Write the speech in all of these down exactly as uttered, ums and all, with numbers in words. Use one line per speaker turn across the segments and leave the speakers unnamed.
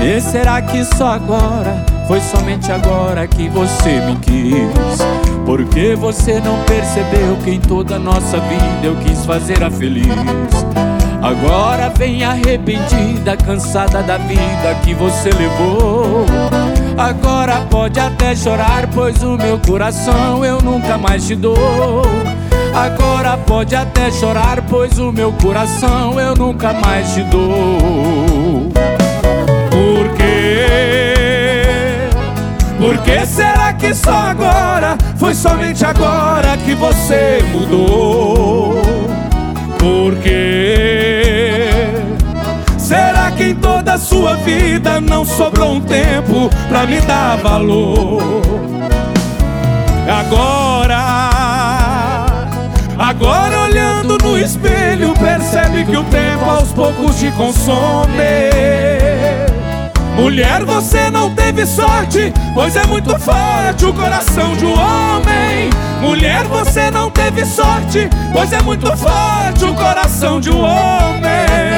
E será que só agora, foi somente agora que você me quis? Porque você não percebeu que em toda a nossa vida eu quis fazer a feliz. Agora vem arrependida, cansada da vida que você levou. Agora pode até chorar, pois o meu coração eu nunca mais te dou. Agora pode até chorar, pois o meu coração eu nunca mais te dou. Por quê? Por que será que só agora, foi somente agora que você mudou? Por quê? Será que em toda a sua vida não sobrou um tempo pra me dar valor? Agora, agora olhando no espelho, percebe que o tempo aos poucos te consome. Mulher, você não teve sorte, pois é muito forte o coração de um homem. Mulher, você não teve sorte, pois é muito forte o coração de um homem.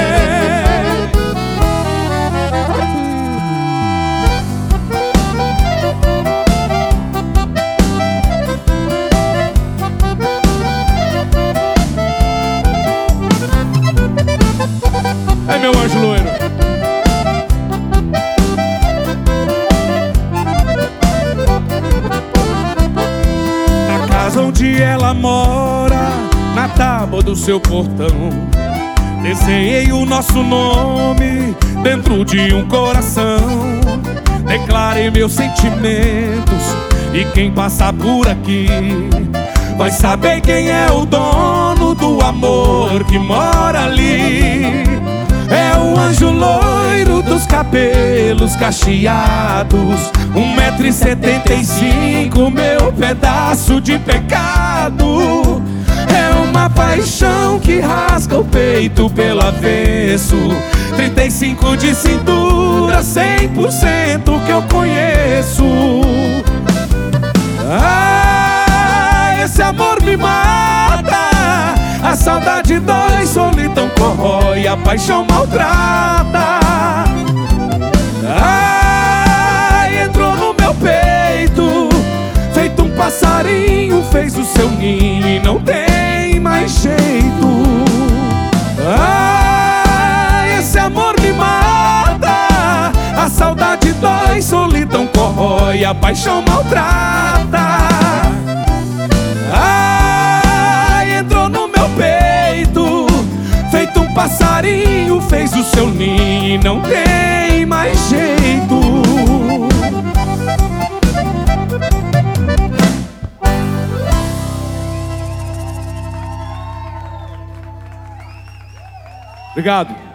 É meu anjo loiro. Na casa onde ela mora, na tábua do seu portão, desenhei o nosso nome dentro de um coração. Declarei meus sentimentos e quem passar por aqui vai saber quem é o dono do amor que mora ali. É o anjo loiro dos cabelos cacheados, um metro e setenta e cinco, meu pedaço de pecado. É uma paixão que rasga o peito pelo avesso, trinta e cinco de cintura, cem por cento que eu conheço. Ah, esse amor me mata, a saudade dói, solidão corrói, a paixão maltrata. Ai, entrou no meu peito, feito um passarinho, fez o seu ninho e não tem mais jeito. Ai, esse amor me mata, a saudade dói, solidão corrói, a paixão maltrata. Passarinho fez o seu ninho e não tem mais jeito. Obrigado.